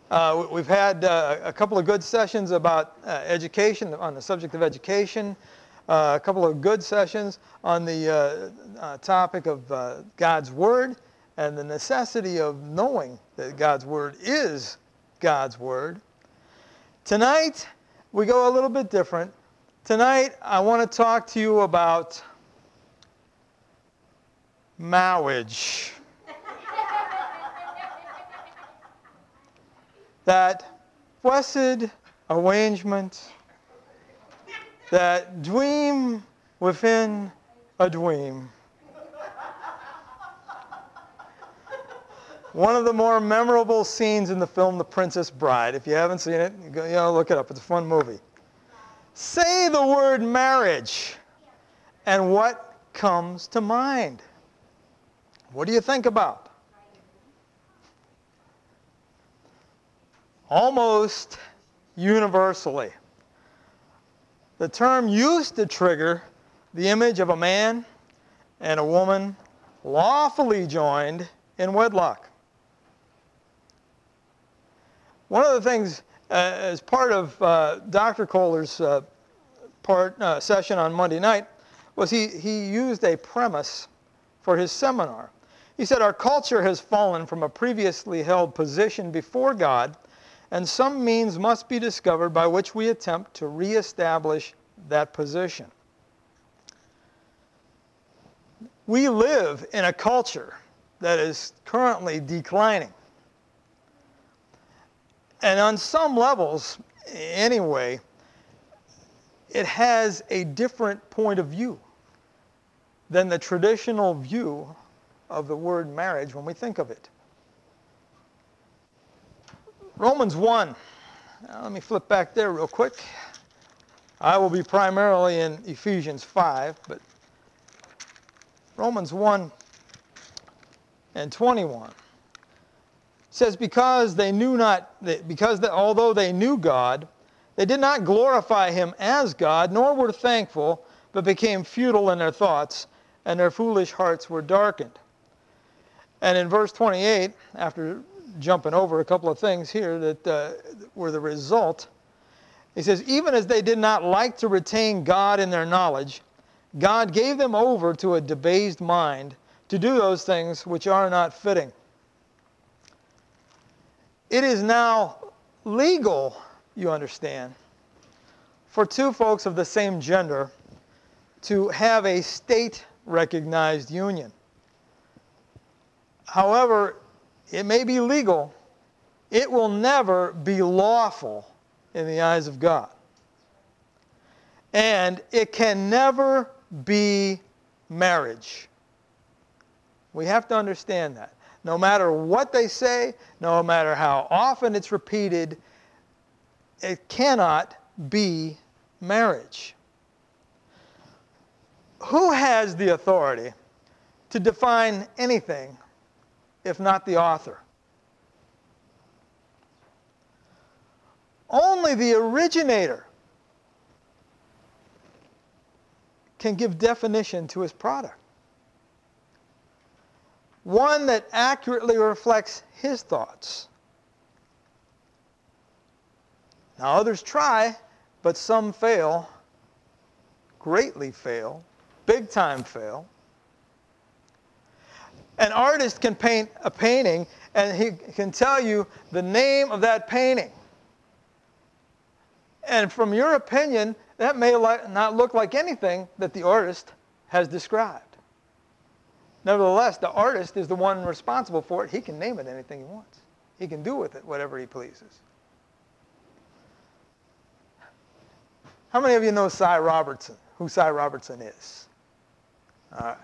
We've had a couple of good sessions about education, on the subject of education, a couple of good sessions on the topic of God's Word and the necessity of knowing that God's Word is God's Word. Tonight, we go a little bit different. Tonight, I want to talk to you about marriage. That blessed arrangement, that dream within a dream. One of the more memorable scenes in the film The Princess Bride. If you haven't seen it, look it up. It's a fun movie. Say the word marriage, and what comes to mind? What do you think about? Almost universally, the term used to trigger the image of a man and a woman lawfully joined in wedlock. One of the things, as part of Dr. Kohler's session on Monday night, was he used a premise for his seminar. He said, our culture has fallen from a previously held position before God, and some means must be discovered by which we attempt to reestablish that position. We live in a culture that is currently declining. And on some levels, anyway, it has a different point of view than the traditional view of the word marriage when we think of it. Romans 1. Now, let me flip back there real quick. I will be primarily in Ephesians 5, but Romans 1 and 21 says, because although they knew God, they did not glorify him as God, nor were thankful, but became futile in their thoughts, and their foolish hearts were darkened. And in verse 28, after jumping over a couple of things here that were the result, he says, even as they did not like to retain God in their knowledge, God gave them over to a debased mind to do those things which are not fitting. It is now legal, you understand, for two folks of the same gender to have a state-recognized union. However, it may be legal. It will never be lawful in the eyes of God. And it can never be marriage. We have to understand that. No matter what they say, no matter how often it's repeated, it cannot be marriage. Who has the authority to define anything if not the author? Only the originator can give definition to his product. One that accurately reflects his thoughts. Now others try, but some fail, greatly fail, big time fail. An artist can paint a painting, and he can tell you the name of that painting. And from your opinion, that may not look like anything that the artist has described. Nevertheless, the artist is the one responsible for it. He can name it anything he wants. He can do with it whatever he pleases. How many of you know Cy Robertson? Who Cy Robertson is? All right.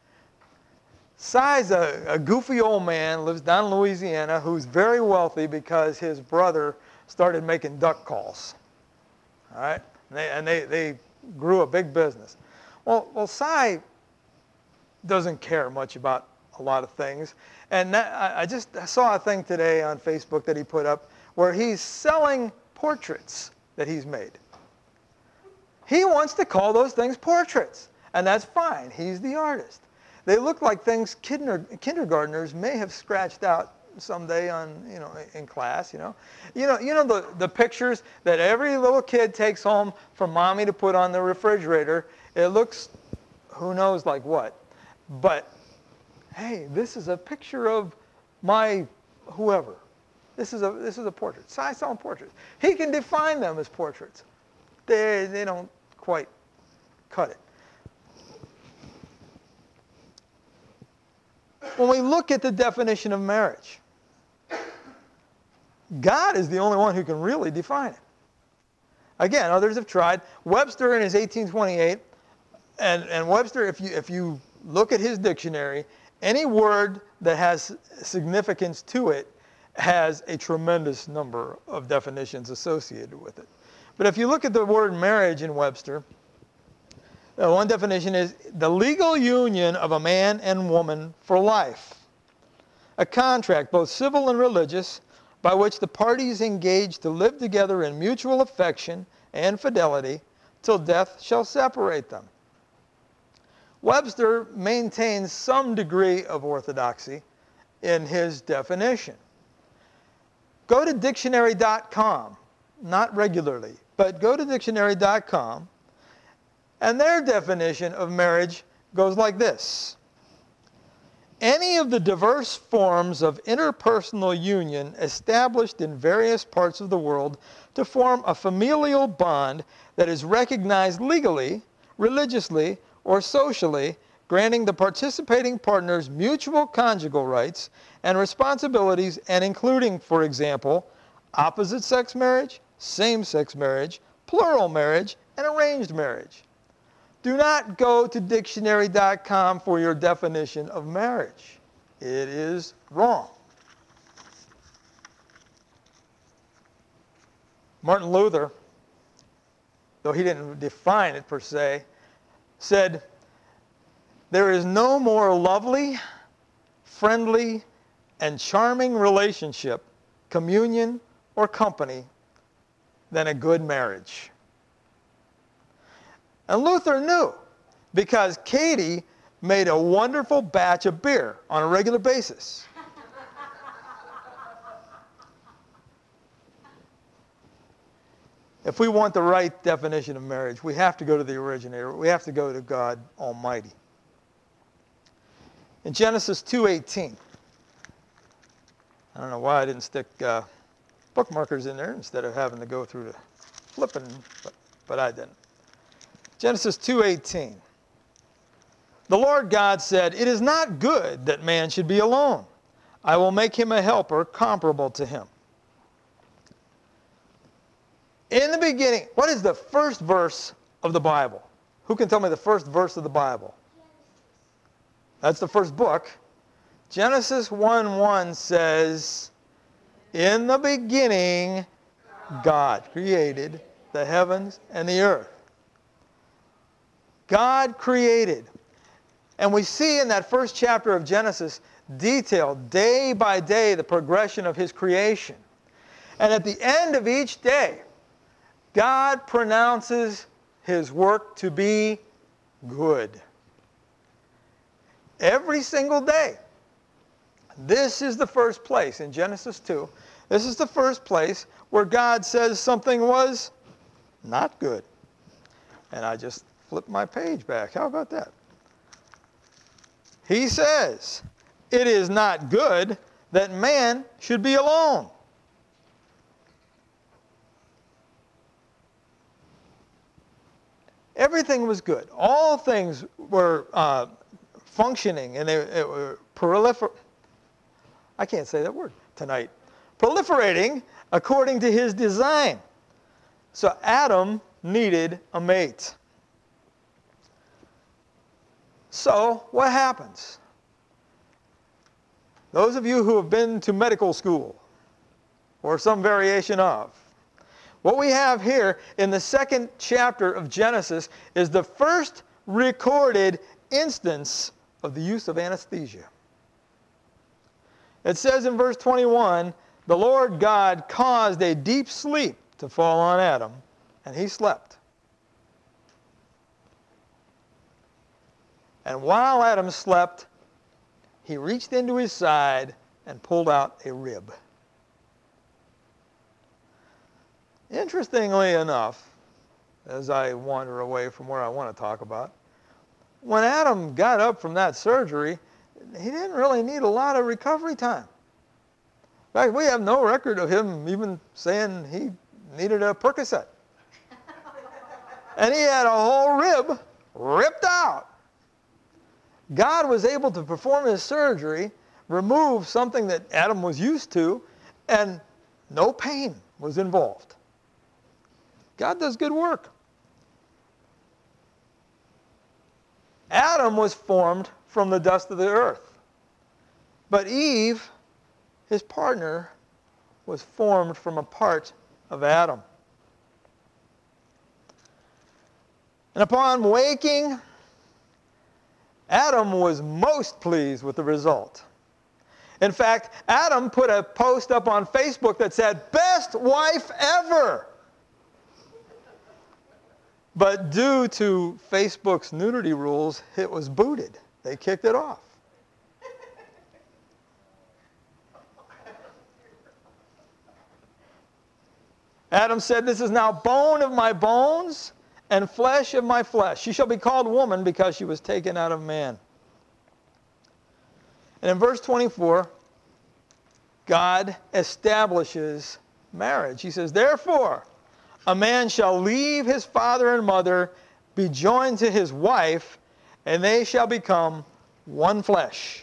Cy's a goofy old man, lives down in Louisiana, who's very wealthy because his brother started making duck calls. All right? And they grew a big business. Well, Cy doesn't care much about a lot of things. And I saw a thing today on Facebook that he put up where he's selling portraits that he's made. He wants to call those things portraits, and that's fine. He's the artist. They look like things kindergartners may have scratched out someday in class. The pictures that every little kid takes home from mommy to put on the refrigerator. It looks, who knows like what, but hey, this is a picture of my whoever. This is a portrait. I saw portraits. He can define them as portraits. They don't quite cut it. When we look at the definition of marriage, God is the only one who can really define it. Again, others have tried. Webster in his 1828, and Webster, if you look at his dictionary, any word that has significance to it has a tremendous number of definitions associated with it. But if you look at the word marriage in Webster, one definition is the legal union of a man and woman for life. A contract, both civil and religious, by which the parties engage to live together in mutual affection and fidelity till death shall separate them. Webster maintains some degree of orthodoxy in his definition. Go to dictionary.com, not regularly, but go to dictionary.com, and their definition of marriage goes like this. Any of the diverse forms of interpersonal union established in various parts of the world to form a familial bond that is recognized legally, religiously, or socially, granting the participating partners mutual conjugal rights and responsibilities and including, for example, opposite-sex marriage, same-sex marriage, plural marriage, and arranged marriage. Do not go to dictionary.com for your definition of marriage. It is wrong. Martin Luther, though he didn't define it per se, said, there is no more lovely, friendly, and charming relationship, communion, or company than a good marriage. And Luther knew, because Katie made a wonderful batch of beer on a regular basis. If we want the right definition of marriage, we have to go to the originator. We have to go to God Almighty. In Genesis 2:18, I don't know why I didn't stick bookmarkers in there instead of having to go through the flipping, but I didn't. Genesis 2:18. The Lord God said, "It is not good that man should be alone. I will make him a helper comparable to him." In the beginning, what is the first verse of the Bible? Who can tell me the first verse of the Bible? That's the first book. Genesis 1:1 says, "In the beginning, God created the heavens and the earth." God created. And we see in that first chapter of Genesis detailed day by day the progression of his creation. And at the end of each day, God pronounces his work to be good. Every single day. This is the first place in Genesis 2. This is the first place where God says something was not good. And I just flipped my page back. How about that? He says, "It is not good that man should be alone." Everything was good. All things were functioning, and they were I can't say that word tonight. Proliferating according to his design. So Adam needed a mate. So what happens? Those of you who have been to medical school, or some variation of, what we have here in the second chapter of Genesis is the first recorded instance of the use of anesthesia. It says in verse 21, the Lord God caused a deep sleep to fall on Adam, and he slept. And while Adam slept, he reached into his side and pulled out a rib. Interestingly enough, as I wander away from where I want to talk about, when Adam got up from that surgery, he didn't really need a lot of recovery time. In fact, we have no record of him even saying he needed a Percocet. And he had a whole rib ripped out. God was able to perform his surgery, remove something that Adam was used to, and no pain was involved. God does good work. Adam was formed from the dust of the earth. But Eve, his partner, was formed from a part of Adam. And upon waking, Adam was most pleased with the result. In fact, Adam put a post up on Facebook that said, "Best wife ever." But due to Facebook's nudity rules, it was booted. They kicked it off. Adam said, "This is now bone of my bones and flesh of my flesh. She shall be called woman because she was taken out of man." And in verse 24, God establishes marriage. He says, "Therefore, a man shall leave his father and mother, be joined to his wife, and they shall become one flesh."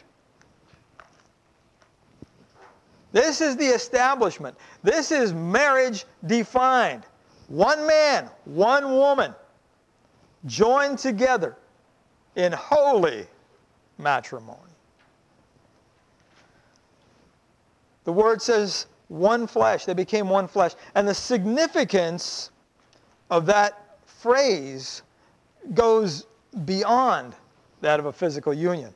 This is the establishment. This is marriage defined. One man, one woman, joined together in holy matrimony. The word says one flesh. They became one flesh. And the significance of that phrase goes beyond that of a physical union.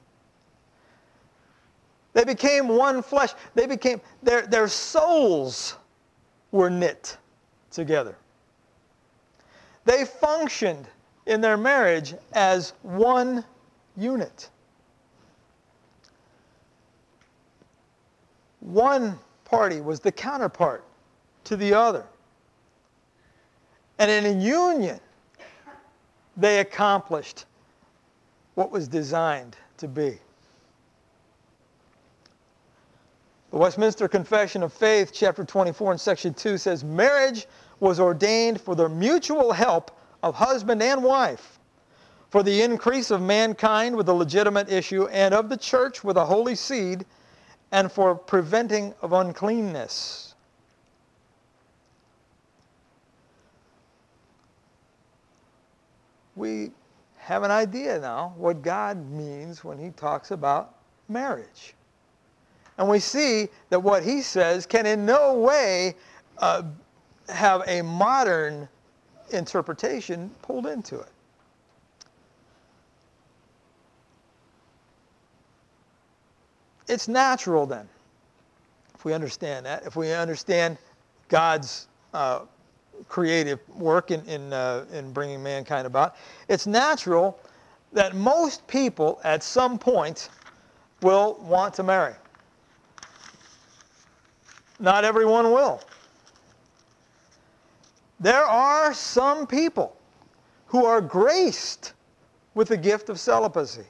They became one flesh. They became, their souls were knit together. They functioned in their marriage as one unit. One party was the counterpart to the other. And in a union, they accomplished what was designed to be. The Westminster Confession of Faith, chapter 24 and section 2 says, "Marriage was ordained for the mutual help of husband and wife, for the increase of mankind with a legitimate issue, and of the church with a holy seed, and for preventing of uncleanness." We have an idea now what God means when he talks about marriage. And we see that what he says can in no way have a modern interpretation pulled into it. It's natural then, if we understand that, if we understand God's creative work in bringing mankind about, it's natural that most people at some point will want to marry. Not everyone will. There are some people who are graced with the gift of celibacy.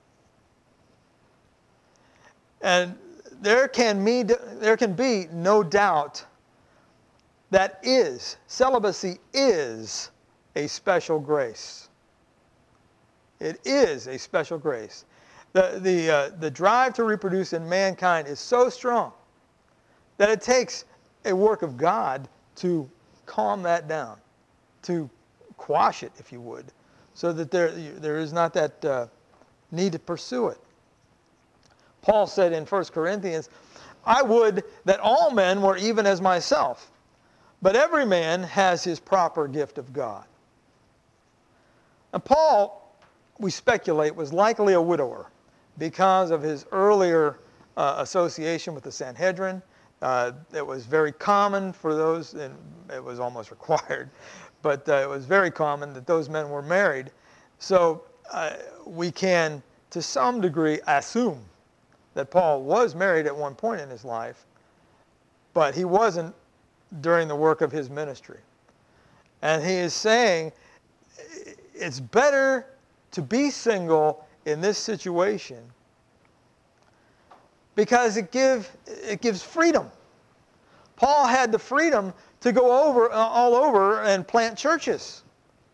And there can be no doubt that celibacy is a special grace. It is a special grace. The drive to reproduce in mankind is so strong that it takes a work of God to calm that down, to quash it, if you would, so that there is not that need to pursue it. Paul said in 1 Corinthians, "I would that all men were even as myself, but every man has his proper gift of God." And Paul, we speculate, was likely a widower because of his earlier association with the Sanhedrin. It was very common for those, and it was almost required, but it was very common that those men were married. So we can, to some degree, assume that Paul was married at one point in his life, but he wasn't during the work of his ministry. And he is saying it's better to be single in this situation because it gives freedom. Paul had the freedom to go all over and plant churches.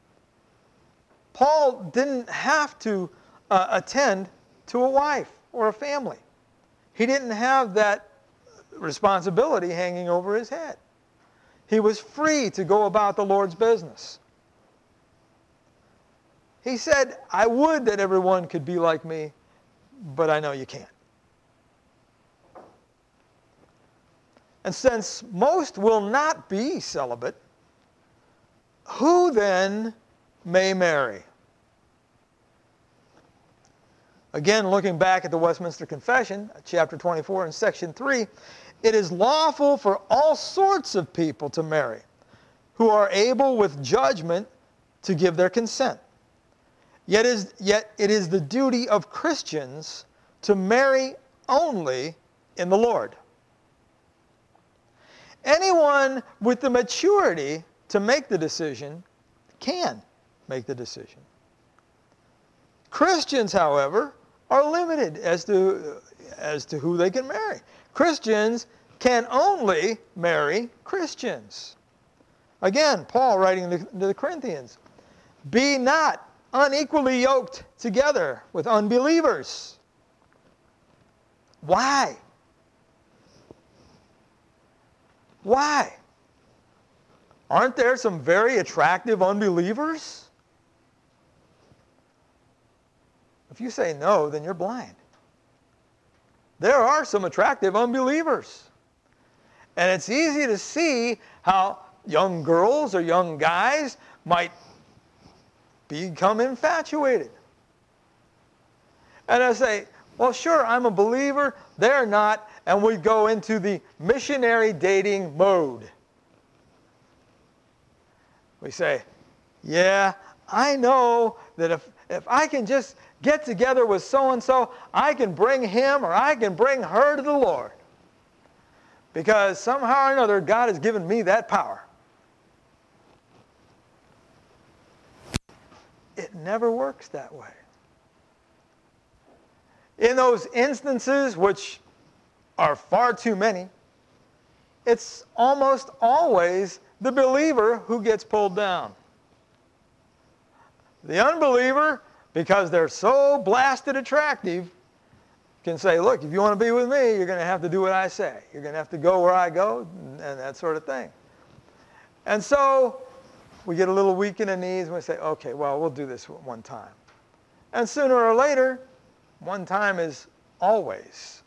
Paul didn't have to attend to a wife or a family. He didn't have that responsibility hanging over his head. He was free to go about the Lord's business. He said, I would that everyone could be like me, but I know you can't. And since most will not be celibate, who then may marry? Again, looking back at the Westminster Confession, chapter 24 and section 3, it is lawful for all sorts of people to marry, who are able with judgment to give their consent. Yet it is the duty of Christians to marry only in the Lord. Anyone with the maturity to make the decision can make the decision. Christians, however, are limited as to who they can marry. Christians can only marry Christians. Again, Paul writing to the Corinthians, be not unequally yoked together with unbelievers. Why? Why? Aren't there some very attractive unbelievers? If you say no, then you're blind. There are some attractive unbelievers. And it's easy to see how young girls or young guys might become infatuated. And I say, well, sure, I'm a believer, they're not, and we go into the missionary dating mode. We say, yeah, I know that if I can just get together with so-and-so, I can bring him or I can bring her to the Lord. Because somehow or another, God has given me that power. It never works that way. In those instances, which are far too many, it's almost always the believer who gets pulled down. The unbeliever, because they're so blasted attractive, can say, look, if you want to be with me, you're going to have to do what I say. You're going to have to go where I go, and that sort of thing. And so we get a little weak in the knees, and we say, okay, well, we'll do this one time. And sooner or later, one time is always.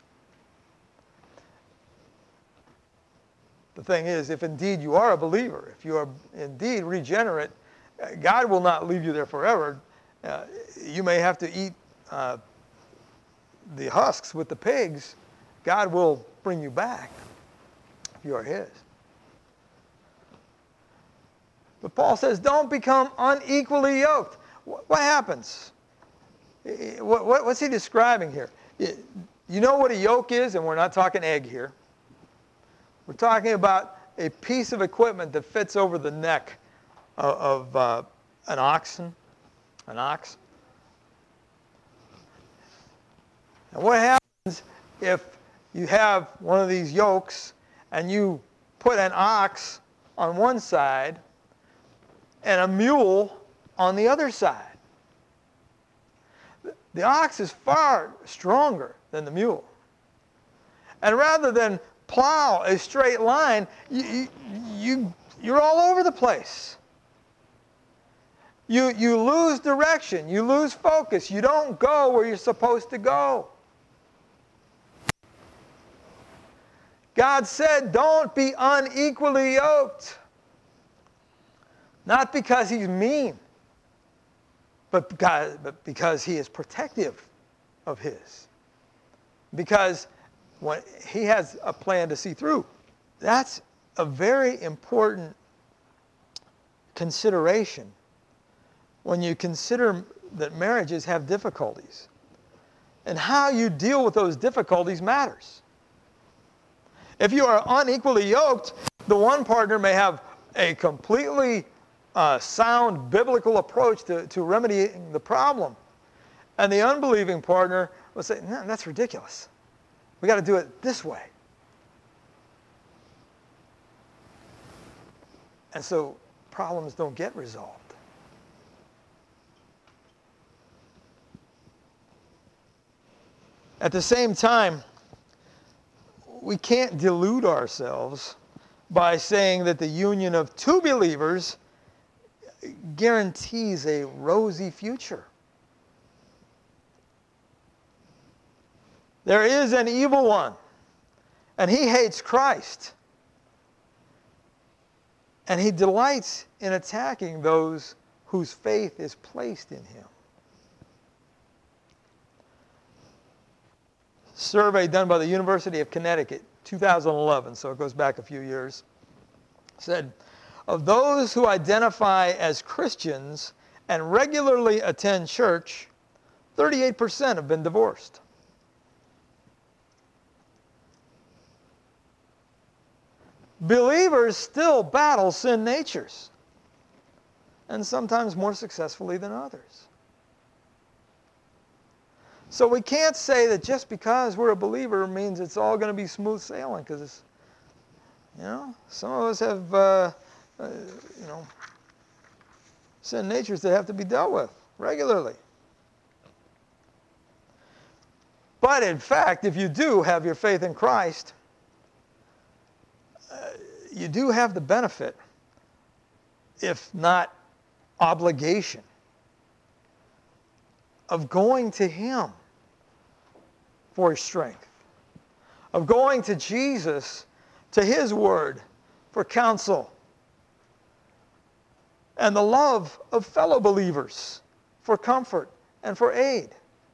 The thing is, if indeed you are a believer, if you are indeed regenerate, God will not leave you there forever. You may have to eat the husks with the pigs. God will bring you back if you are His. But Paul says, don't become unequally yoked. What happens? What's he describing here? You know what a yoke is, and we're not talking egg here. We're talking about a piece of equipment that fits over the neck of an ox. And what happens if you have one of these yokes and you put an ox on one side and a mule on the other side? The ox is far stronger than the mule. And rather than plow a straight line, you're all over the place. You lose direction. You lose focus. You don't go where you're supposed to go. God said, don't be unequally yoked. Not because He's mean, but because He is protective of His. Because when He has a plan to see through. That's a very important consideration when you consider that marriages have difficulties. And how you deal with those difficulties matters. If you are unequally yoked, the one partner may have a completely sound biblical approach to remedying the problem. And the unbelieving partner will say, no, that's ridiculous. We got to do it this way. And so problems don't get resolved. At the same time, we can't delude ourselves by saying that the union of two believers guarantees a rosy future. There is an evil one, and he hates Christ. And he delights in attacking those whose faith is placed in him. Survey done by the University of Connecticut, 2011, so it goes back a few years, said, of those who identify as Christians and regularly attend church, 38% have been divorced. Believers still battle sin natures, and sometimes more successfully than others. So we can't say that just because we're a believer means it's all going to be smooth sailing, because some of us have sin natures that have to be dealt with regularly. But in fact, if you do have your faith in Christ, you do have the benefit, if not obligation, of going to him for his strength, of going to Jesus, to his word for counsel, and the love of fellow believers for comfort and for aid.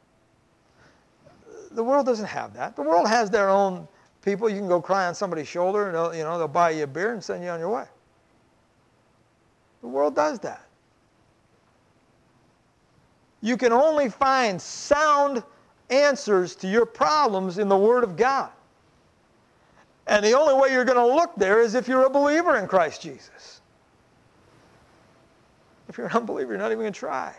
The world doesn't have that. The world has their own people. You can go cry on somebody's shoulder, and they'll buy you a beer and send you on your way. The world does that. You can only find sound answers to your problems in the Word of God. And the only way you're going to look there is if you're a believer in Christ Jesus. If you're an unbeliever, you're not even going to try.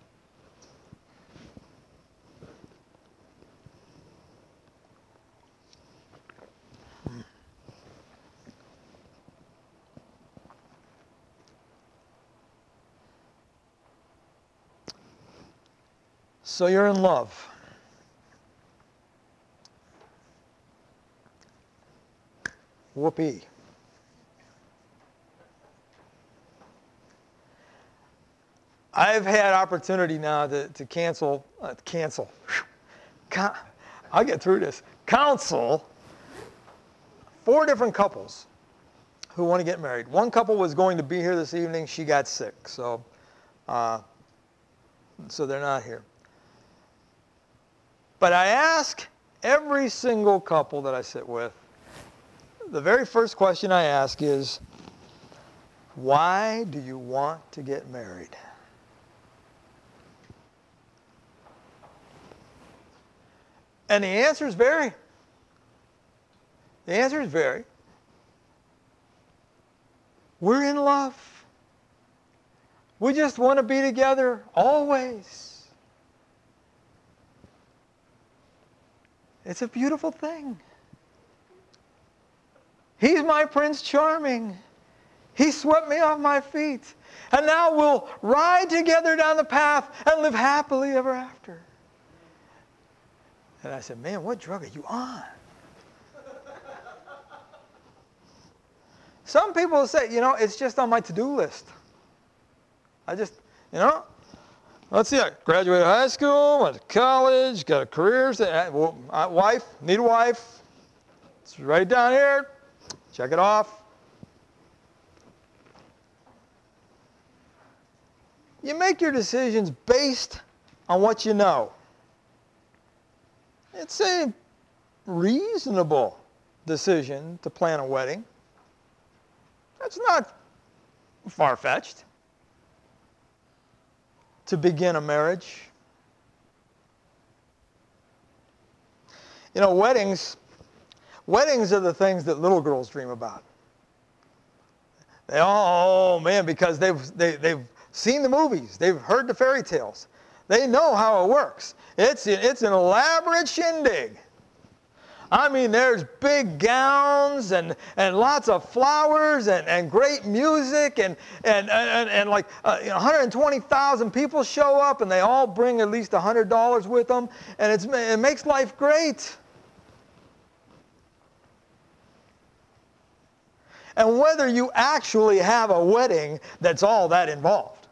So you're in love. Whoopee. I've had opportunity now to counsel. I'll get through this. Counsel 4 different couples who want to get married. One couple was going to be here this evening. She got sick, so they're not here. But I ask every single couple that I sit with, the very first question I ask is, why do you want to get married? And the answers vary. The answers vary. We're in love. We just want to be together always. It's a beautiful thing. He's my Prince Charming. He swept me off my feet. And now we'll ride together down the path and live happily ever after. And I said, man, what drug are you on? Some people will say, it's just on my to-do list. I just, let's see, I graduated high school, went to college, got a career, wife, need a wife. It's right down here. Check it off. You make your decisions based on what you know. It's a reasonable decision to plan a wedding. That's not far-fetched. To begin a marriage. You know, weddings are the things that little girls dream about. They all, oh man, because they've seen the movies, they've heard the fairy tales. They know how it works. It's an elaborate shindig. I mean, there's big gowns and lots of flowers and great music and like 120,000 people show up and they all bring at least $100 with them, and it makes life great. And whether you actually have a wedding that's all that involved,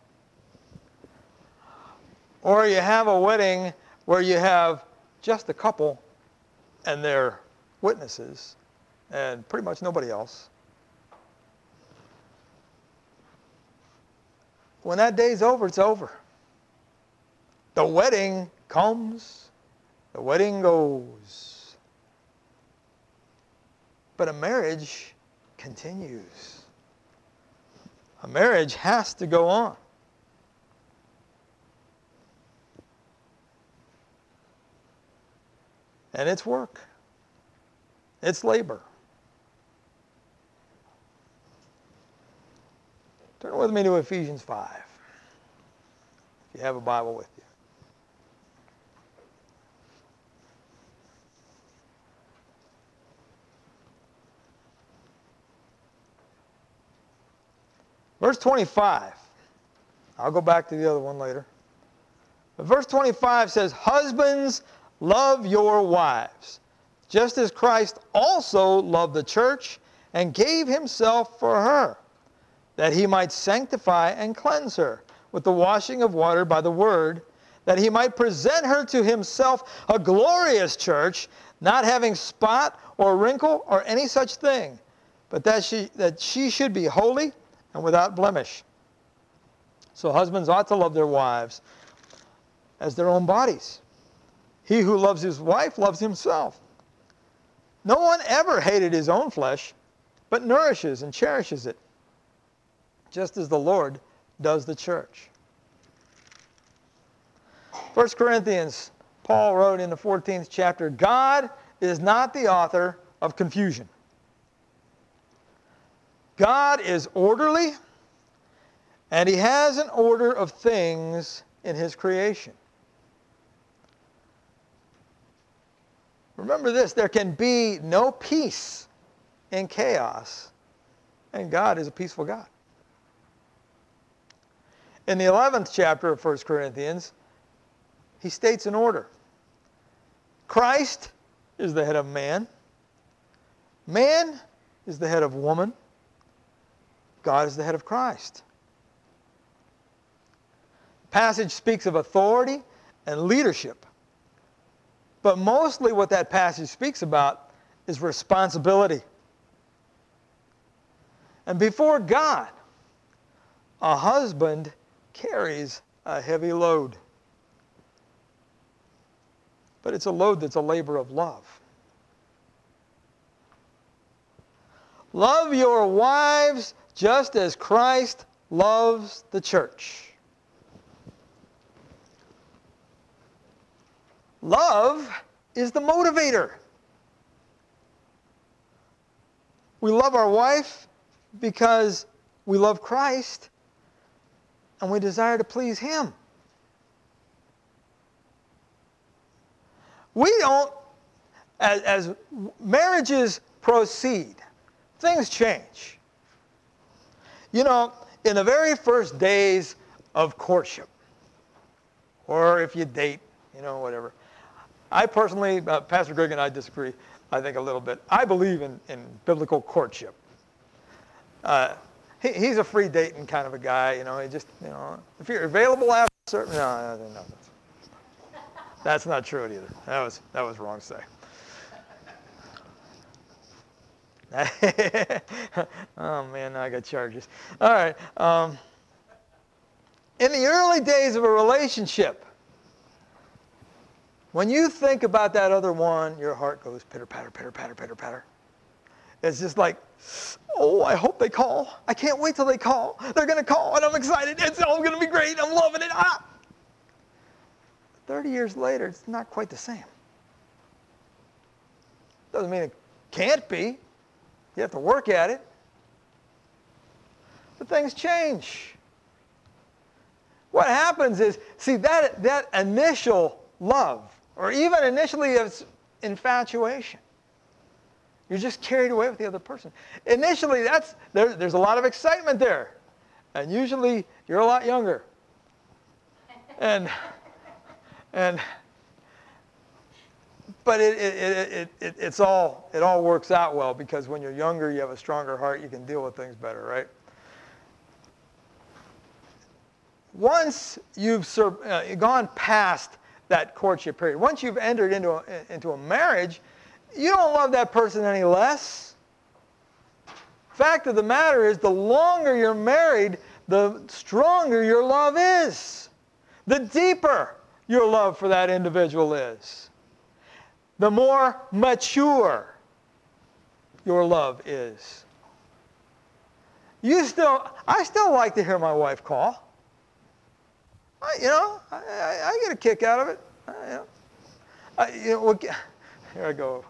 or you have a wedding where you have just a couple and their witnesses and pretty much nobody else, when that day's over, it's over. The wedding comes, the wedding goes. But a marriage continues. A marriage has to go on. And it's work. It's labor. Turn with me to Ephesians 5, if you have a Bible with you. Verse 25. I'll go back to the other one later. But verse 25 says, "Husbands, love your wives, just as Christ also loved the church and gave himself for her, that he might sanctify and cleanse her with the washing of water by the word, that he might present her to himself a glorious church, not having spot or wrinkle or any such thing, but that she should be holy and without blemish. So husbands ought to love their wives as their own bodies. He who loves his wife loves himself. No one ever hated his own flesh, but nourishes and cherishes it, just as the Lord does the church." 1 Corinthians, Paul wrote in the 14th chapter, "God is not the author of confusion." God is orderly, and he has an order of things in his creation. Remember this, there can be no peace in chaos, and God is a peaceful God. In the 11th chapter of 1 Corinthians, he states an order. Christ is the head of man. Man is the head of woman. God is the head of Christ. The passage speaks of authority and leadership. But mostly what that passage speaks about is responsibility. And before God, a husband carries a heavy load. But it's a load that's a labor of love. Love your wives just as Christ loves the church. Love is the motivator. We love our wife because we love Christ and we desire to please him. We don't, as marriages proceed, things change. You know, in the very first days of courtship, or if you date, whatever. I personally, Pastor Greg and I disagree, I think, a little bit. I believe in biblical courtship. He's a free dating kind of a guy, he just, if you're available after a certain, no, that's not true either. That was wrong to say. Oh man, now I got charges. All right. In the early days of a relationship, when you think about that other one, your heart goes pitter patter, pitter patter, pitter patter. It's just like, oh, I hope they call. I can't wait till they call. They're going to call, and I'm excited. It's all going to be great. I'm loving it. 30 years later, it's not quite the same. Doesn't mean it can't be. You have to work at it. But things change. What happens is, see, that initial love, or even initially it's infatuation. You're just carried away with the other person. Initially, there's a lot of excitement there. And usually, you're a lot younger. But it all works out well, because when you're younger, you have a stronger heart. You can deal with things better, right? Once you've gone past that courtship period, once you've entered into a marriage, you don't love that person any less. Fact of the matter is, the longer you're married, the stronger your love is. The deeper your love for that individual is. The more mature your love is. I still like to hear my wife call. I get a kick out of it. Here I go.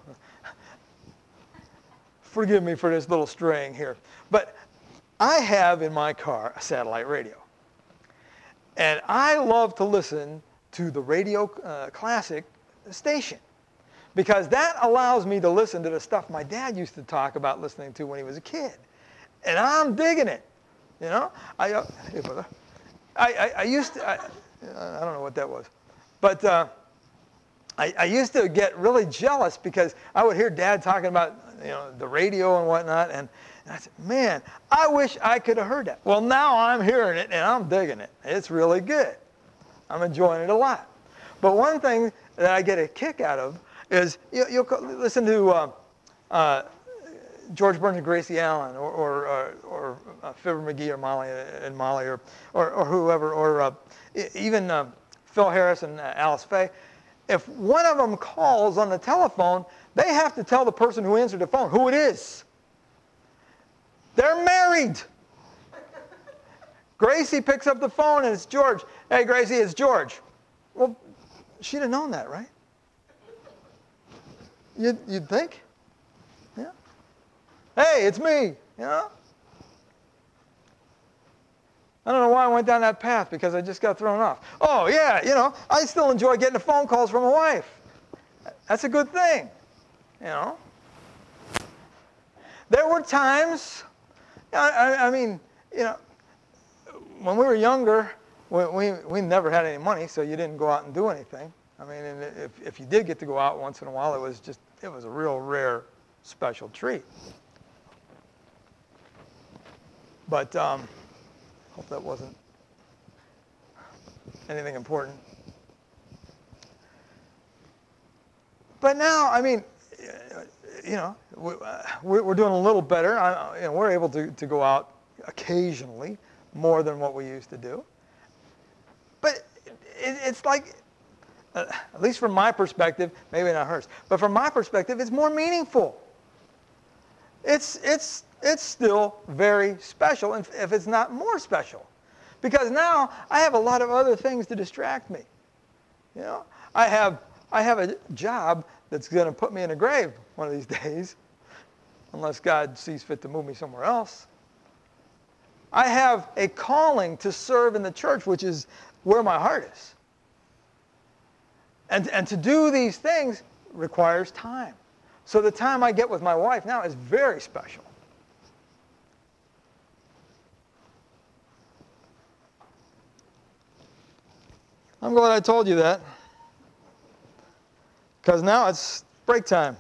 Forgive me for this little straying here. But I have in my car a satellite radio. And I love to listen to the Radio Classic station, because that allows me to listen to the stuff my dad used to talk about listening to when he was a kid. And I'm digging it. I used to, I don't know what that was. But I used to get really jealous, because I would hear Dad talking about the radio and whatnot, and I said, man, I wish I could have heard that. Well, now I'm hearing it, and I'm digging it. It's really good. I'm enjoying it a lot. But one thing that I get a kick out of is you'll listen to George Burns and Gracie Allen, or Fibber McGee or Molly or whoever, or even Phil Harris and Alice Faye. If one of them calls on the telephone, they have to tell the person who answered the phone who it is. They're married. Gracie picks up the phone and it's George. Hey, Gracie, it's George. Well, she'd have known that, right? You'd think? Yeah. Hey, it's me. I don't know why I went down that path, because I just got thrown off. Oh, yeah, I still enjoy getting the phone calls from my wife. That's a good thing, There were times, when we were younger, we never had any money, so you didn't go out and do anything. And if you did get to go out once in a while, it was a real rare, special treat. But hope that wasn't anything important. But now, we're doing a little better. We're able to go out occasionally, more than what we used to do. But it's like, at least from my perspective, maybe not hers, but from my perspective, it's more meaningful. It's still very special, and if it's not more special, because now I have a lot of other things to distract me. I have a job that's going to put me in a grave one of these days, unless God sees fit to move me somewhere else. I have a calling to serve in the church, which is where my heart is. And to do these things requires time. So the time I get with my wife now is very special. I'm glad I told you that, because now it's break time.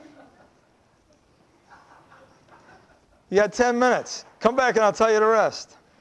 You got 10 minutes. Come back and I'll tell you the rest.